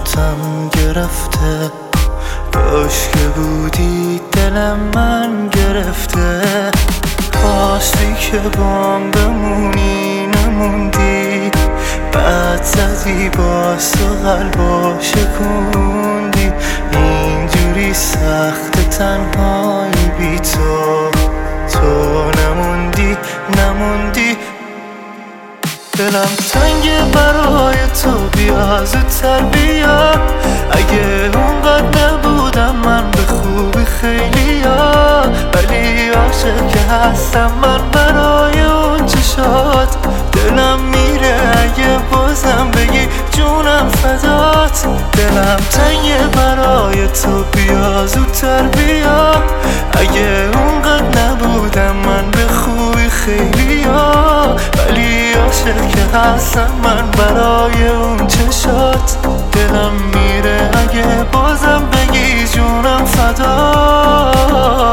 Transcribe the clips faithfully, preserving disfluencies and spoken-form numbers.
ذاتم گرفته، کاش که بودی دلم من گرفته. خواستی که بام بمونی نموندی، بعد زدی باز تو قلبا شکوندی. اینجوری سخت تنهایی بی تو، تو نموندی نموندی. دلم تنگه برای تو، بیا زودتر بیا. اگه اونقدر نبودم من به خوبی خیلی ها، ولی عاشق که هستم من برای اون چشات. دلم میره اگه بازم بگی جونم فدات. دلم تنگه برای تو، بیا زودتر بیا. اگه اونقدر نبودم من به خوبی خیلی ها، ولی عاشق که هستم من برای اون چشات. دلم میره اگه بازم بگی جونم فدا.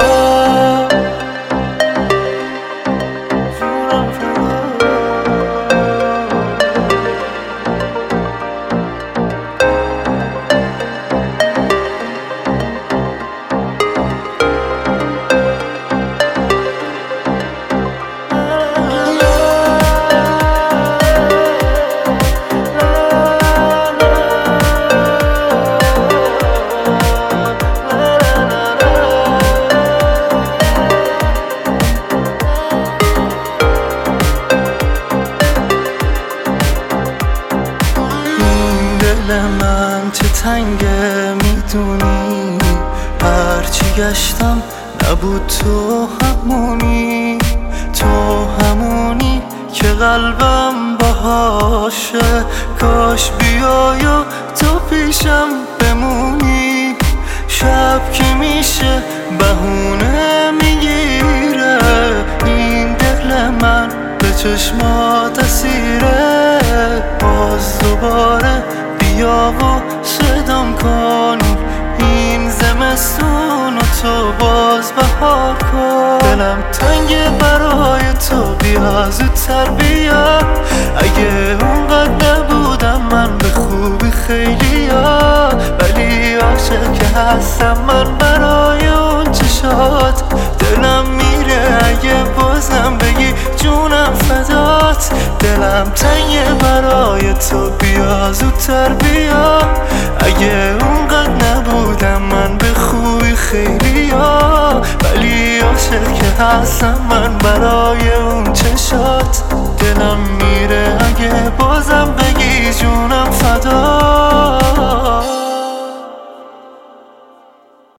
دل من چه تنگه میدونی، هرچی گشتم نبود تو همونی. تو همونی که قلبم باهاشه، کاش بیای و تو پیشم بمونی. شب که میشه بهونه میگیره، این دل من به چشمات اسیره. باز دوباره بیا و صدام کن، این زمستون و تو باز بهار کن. دلم تنگه برای تو، بیا زودتر بیا. اگه اونقدر نبودم من به خوبی خیلی ها، ولی عاشق که هستم من برای اون چشات. دلم میره اگه بازم بگی جونم فدات. دلم تنگه برای تو، بیا زودتر بیا. اگه اونقدر نبودم من به خوبی خیلی ها، ولی عاشق که هستم من برای اون چشات. دلم میره اگه بازم